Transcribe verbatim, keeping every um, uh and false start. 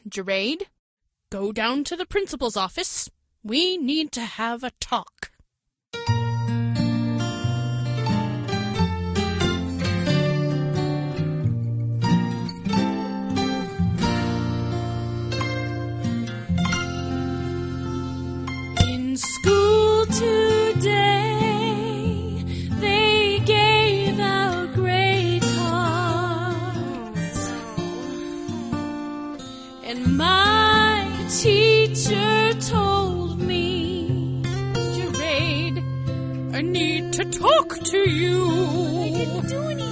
Jaraid, go down to the principal's office. We need to have a talk. In school today, they gave out grade cards, and my teacher told me, Jaraid, I need to talk to you.